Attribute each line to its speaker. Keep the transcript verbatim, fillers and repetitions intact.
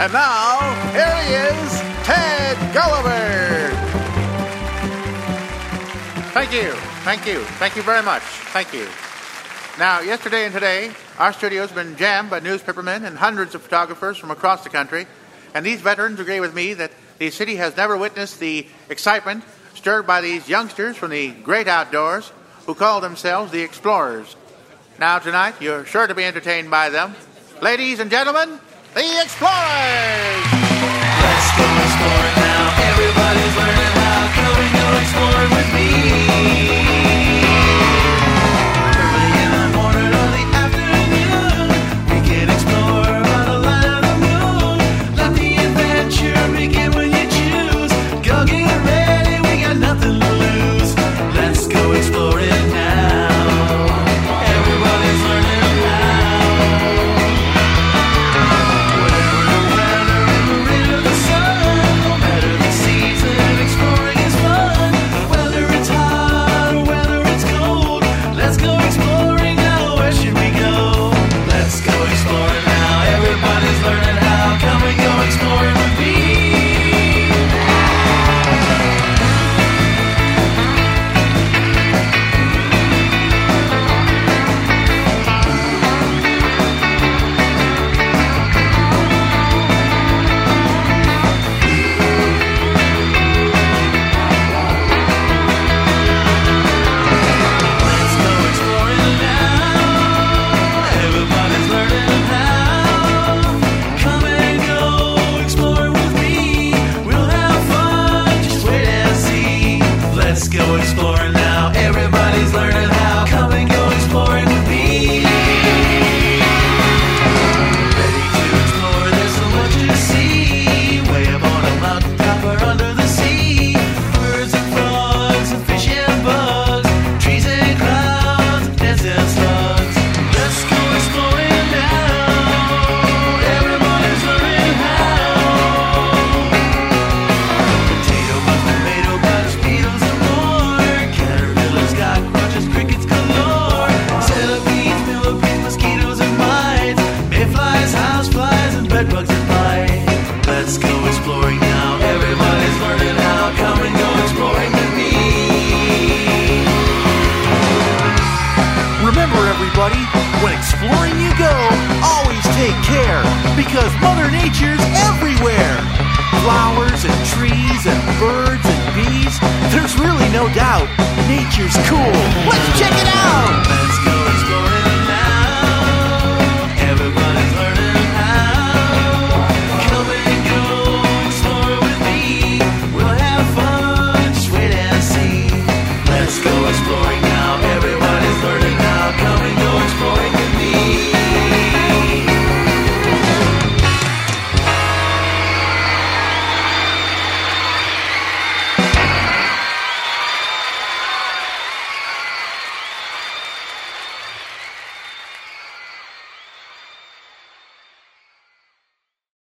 Speaker 1: And now, here he is, Ted Gulliver. Thank you, thank you, thank you very much, thank you. Now, yesterday and today, our studio has been jammed by newspapermen and hundreds of photographers from across the country, and these veterans agree with me that the city has never witnessed the excitement stirred by these youngsters from the great outdoors who call themselves the Explorers. Now, tonight, you're sure to be entertained by them. Ladies and gentlemen, the Explorers!
Speaker 2: Let's go exploring now. Everybody's learning how. Come and go exploring with me. Early in the morning or the afternoon, we can explore by the light of the moon. Let the adventure begin when you choose. Go get ready, we got nothing to lose. Let's go exploring now. Everybody's learning how.
Speaker 3: When exploring you go, always take care, because Mother Nature's everywhere. Flowers and trees and birds and bees, there's really no doubt nature's cool. Let's check it out! Let's